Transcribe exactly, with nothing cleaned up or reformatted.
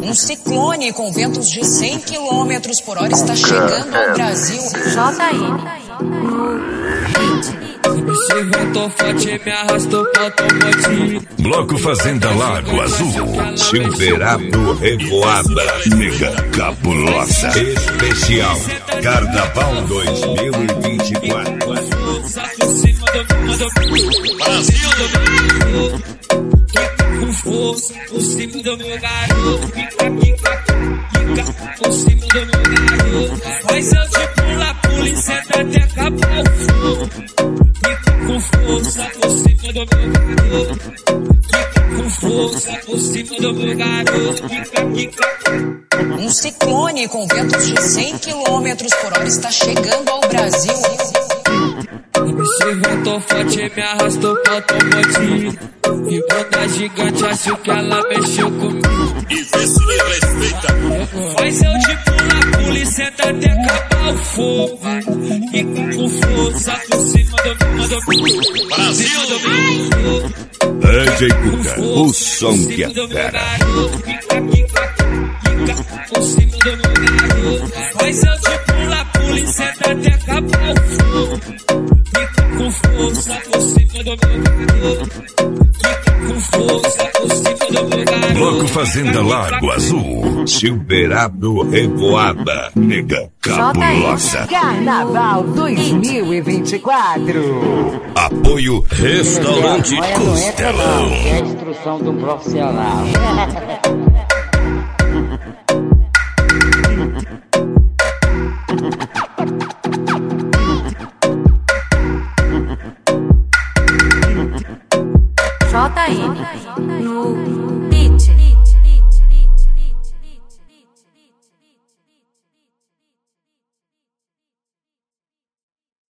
Um ciclone com ventos de cem quilômetros por hora está chegando ao Brasil. J N. Se voltou forte, me arrastou pra automotivo. Bloco Fazenda Lago Azul. Silverado Revoada. Mega Cabulosa. Especial Carnaval dois mil e vinte e quatro. Brasil do com força por cima do meu garoto. Fica, fica, fica por cima do meu garoto. Faz eu te pula, pula e senta até acabar o fogo. Fica com força por cima do meu garoto. Fica com força por cima do meu garoto. Fica, fica. Um ciclone com ventos de cem quilômetros por hora está chegando ao Brasil. Se voltou forte, me arrastou pra automotivo. E bunda gigante, acho que ela mexeu comigo. E vê se me respeita. Faz eu de pula, pula e senta até acabar o fogo. Fica com força por cima do meu do Brasil do D J Cuca, o som que é fera. Fica, fica, fica por cima do meu garoto. Faz eu de pula, pula e senta até acabar o fogo. Fica com força por cima do meu garoto. Fica com força por cima do meu garoto. Bloco Fazenda Lago Azul. Silverado Revoada. Mega Cabulosa. Carnaval dois mil e vinte e quatro. Apoio Restaurante Olha, Costelão. é a instrução de um profissional.